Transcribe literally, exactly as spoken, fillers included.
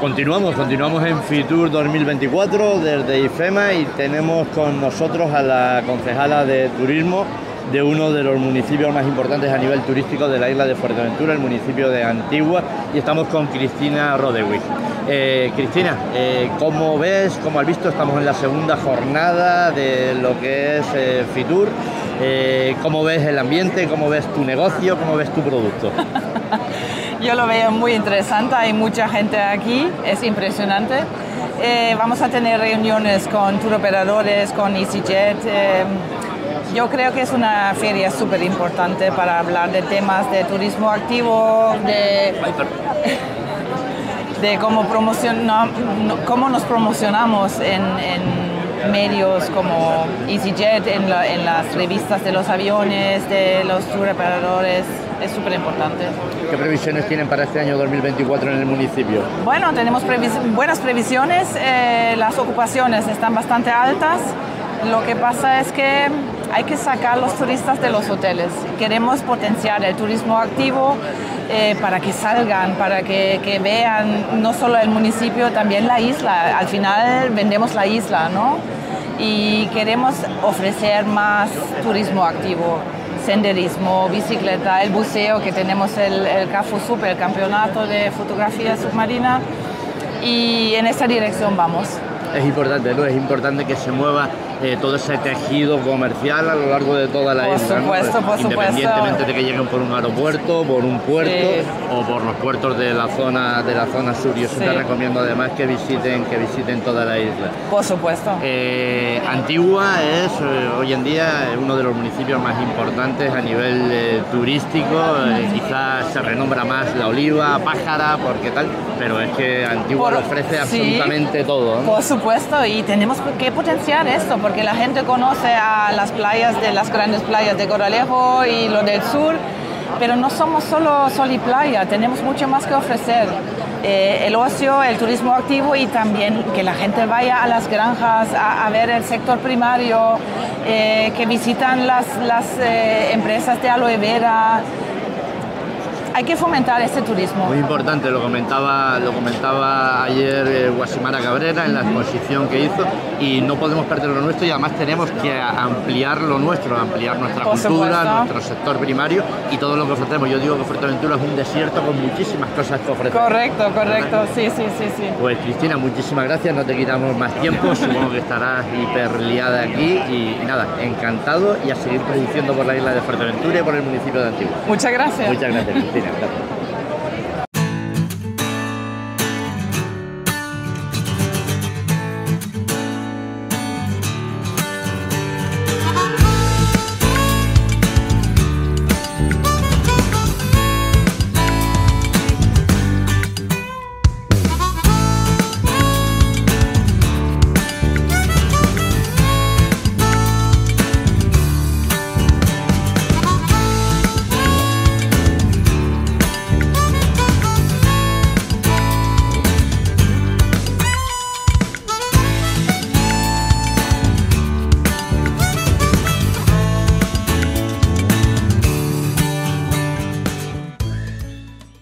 Continuamos, continuamos en Fitur dos mil veinticuatro desde IFEMA y tenemos con nosotros a la concejala de turismo de uno de los municipios más importantes a nivel turístico de la isla de Fuerteventura, el municipio de Antigua, y estamos con Cristina Rodewig. Eh, Cristina, eh, ¿cómo ves, cómo has visto? Estamos en la segunda jornada de lo que es eh, Fitur. Eh, ¿Cómo ves el ambiente? ¿Cómo ves tu negocio? ¿Cómo ves tu producto? Yo lo veo muy interesante, hay mucha gente aquí, es impresionante. Eh, vamos a tener reuniones con turoperadores, con EasyJet. Eh, yo creo que es una feria súper importante para hablar de temas de turismo activo, de, de cómo, promociona, cómo nos promocionamos en, en medios como EasyJet, en, la, en las revistas de los aviones, de los turoperadores. Es súper importante. ¿Qué previsiones tienen para este año dos mil veinticuatro en el municipio? Bueno, tenemos previs buenas previsiones, eh, las ocupaciones están bastante altas. Lo que pasa es que hay que sacar los turistas de los hoteles. Queremos potenciar el turismo activo eh, para que salgan, para que, que vean no solo el municipio, también la isla. Al final vendemos la isla, ¿no? Y queremos ofrecer más turismo activo. Senderismo, bicicleta, el buceo, que tenemos el, el CAFUSUP, el campeonato de fotografía submarina, y en esa dirección vamos. Es importante, ¿no? Es importante que se mueva eh, todo ese tejido comercial a lo largo de toda la por isla, supuesto, ¿no? por Independientemente supuesto. de que lleguen por un aeropuerto, por un puerto Sí. o por los puertos de la zona de la zona sur. Yo siempre Sí. recomiendo además que visiten que visiten toda la isla. Por supuesto. Eh, Antigua es eh, hoy en día uno de los municipios más importantes a nivel eh, turístico. Eh, quizás se renombra más La Oliva, Pájara, porque tal, pero es que Antigua Por, lo ofrece sí, absolutamente todo, ¿no? Por supuesto, y tenemos que potenciar esto, porque la gente conoce a las playas de las grandes playas de Coralejo y lo del sur, pero no somos solo sol y playa, tenemos mucho más que ofrecer. Eh, el ocio, el turismo activo y también que la gente vaya a las granjas a, a ver el sector primario, eh, que visitan las, las eh, empresas de aloe vera. Hay que fomentar este turismo. Muy importante, lo comentaba, lo comentaba ayer eh, Guasimara Cabrera en la exposición que hizo, y no podemos perder lo nuestro, y además tenemos que ampliar lo nuestro, ampliar nuestra Por cultura, supuesto. nuestro sector primario y todo lo que ofrecemos. Yo digo que Fuerteventura es un desierto con muchísimas cosas que ofrecer. Correcto, correcto, sí, sí, sí, sí. Pues Cristina, muchísimas gracias, no te quitamos más tiempo, supongo que estarás hiper liada aquí y, y nada, encantado, y a seguir produciendo por la isla de Fuerteventura y por el municipio de Antigua. Muchas gracias. Muchas gracias, Cristina. Gracias.